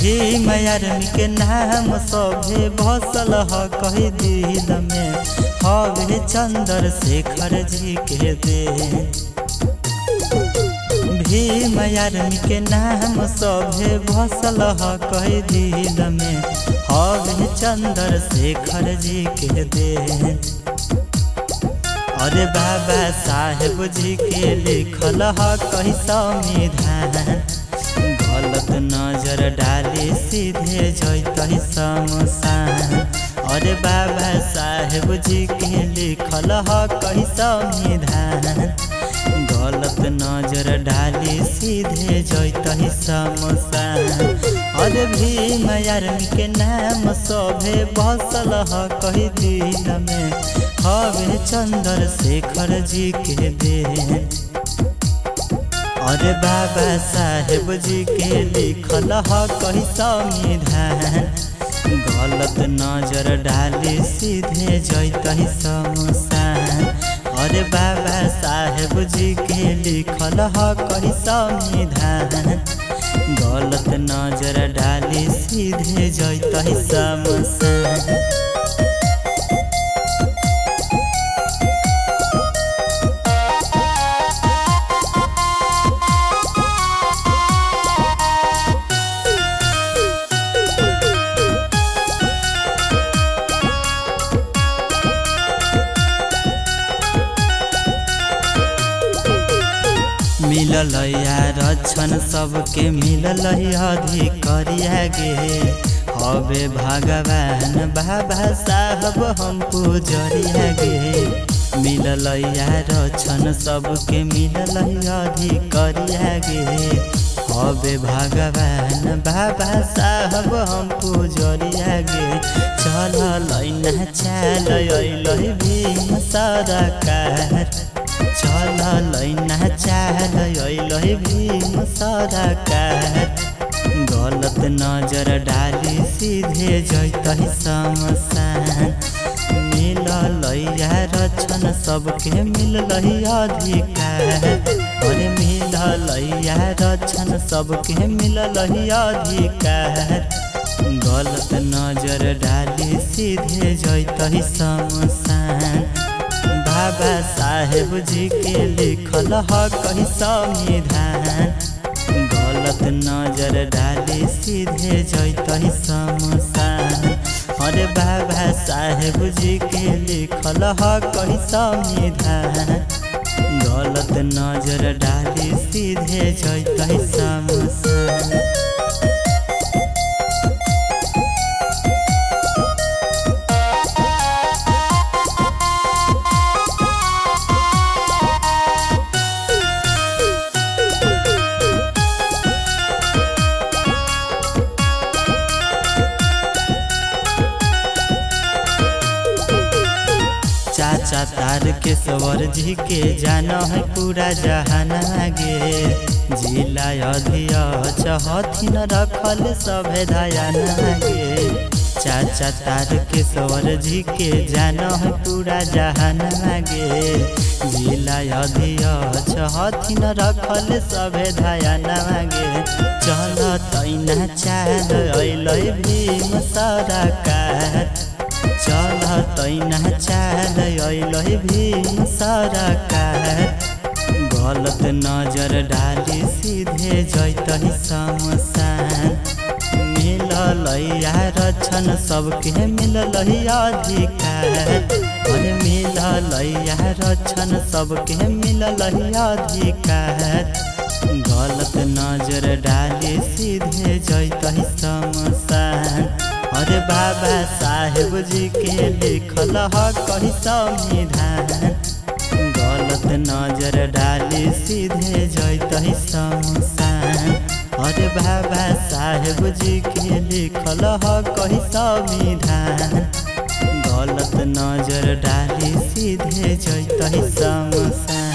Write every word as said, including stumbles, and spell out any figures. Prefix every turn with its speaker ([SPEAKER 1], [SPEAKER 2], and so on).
[SPEAKER 1] Bhim army के नाम सभे बसल ह कही दिल में हवे चंद्रशेखर जी के दे। भीम आर्मी के नाम सभे बसल ह कही दिल में हवे चंद्रशेखर जी के दे। अरे बाबा साहेब जी के लिखल ह कही संविधान गलत नजर डाली सीधे जैतहि शमशान। अरे बाबा साहेब जी के लिखल ह कही संविधान गलत नजर डाली सीधे जैतहि शमशान। अरे भीम आर्मी के नाम सभे बसल ह कही दिल में हवे चंद्रशेखर जी के दे। अरे बाबा साहेब जी के लिखल ह कही संविधान गलत नजर डाली सीधे जैतहि शमशान। अरे बाबा साहेब जी के लिखल ह कही संविधान गलत नजर डाली सीधे जैतहि शमशान। मिलल आरक्षण सबके मिलल अधिकारिया गे हवे भगवान बाबा साहब हम पुजरिया गे। मिलल आरक्षण सबके मिलल अधिकारिया गे हवे भगवान बाबा साहब हम पुजरिया गे। चलल ना चाल अइलै भीम सरकार चलल ना चाल अइलै भीम सरकार गलत नजर डाली सीधे जैतहि शमशान। मिलल आरक्षण सबके मिलल अधिकार अरे मिलल आरक्षण सबके मिलल अधिकार गलत नजर डाली सीधे जैतहि शमशान। बाबा साहेब जी के लिखल ह कही संविधान गलत नजर डाली सीधे जैतहि शमशान। अरे बाबा साहेब जी के लिखल ह कही संविधान गलत नजर डाली सीधे जैतहि शमशान। चाचा तारकेश्वर जी के जाना है पूरा जहाना गे। जिला अध्यक्ष हथिन रखल सभे धयाना गे। चाचा तारकेश्वर जी के जाना है पूरा जहाना गे। जिला अध्यक्ष हथिन रखल सभे धयाना गे। चलत ना चाल अइलै भीम सरकार चलत ना चाल अइलै भीम सरकार गलत नजर डाली सीधे जैतहि शमशान। मिलल आरक्षण सबके मिलल अधिकार अरे मिलल आरक्षण सबके मिलल अधिकार गलत नजर डाली सीधे जैतहि शमशान। अरे बाबा साहेब जी के लिखल ह कही संविधान गलत नजर डाली सीधे जैतहि शमशान। अरे बाबा साहेब जी के लिखल ह कही संविधान गलत नजर डाली सीधे जैतहि शमशान।